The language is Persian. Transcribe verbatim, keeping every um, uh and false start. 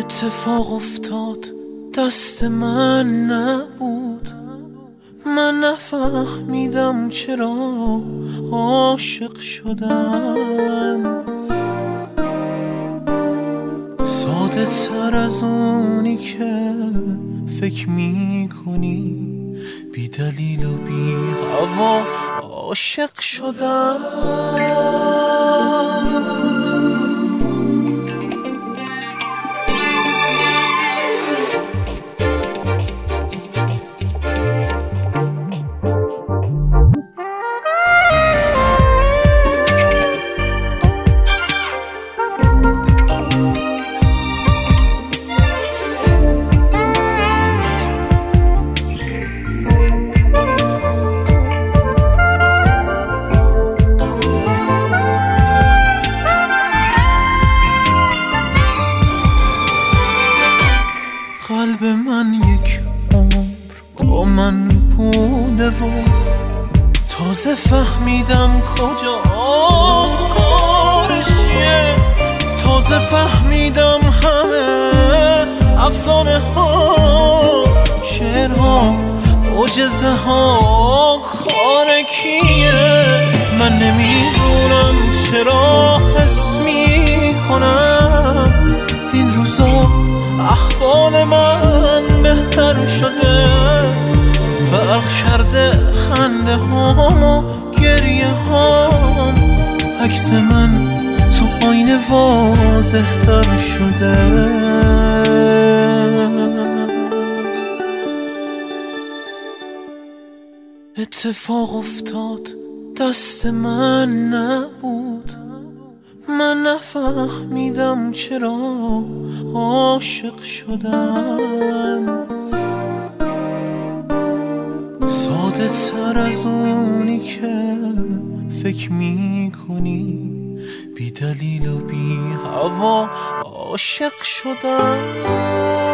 اتفاق افتاد دست من نبود، من نفهمیدم چرا عاشق شدم. ساده تر از اونی که فکر می کنی، بی دلیل و بی هوا عاشق شدم. قلب من یک عمر با من بوده و تازه فهمیدم کجاست کارش چیه. تازه فهمیدم همه افسانه ها، شعرها، معجزه ها کار کیه. من نمیدونم چرا حس میکنم این روزا احوال من بهتر شده. فرق کرده خنده هام و گریه هام، عکس من تو آینه واضح تر شده. اتفاق افتاد دست من نبود، من نفهمیدم چرا عاشق شدم. ساده تر از اونی که فکر می کنی، بی دلیل و بی هوا عاشق شدم.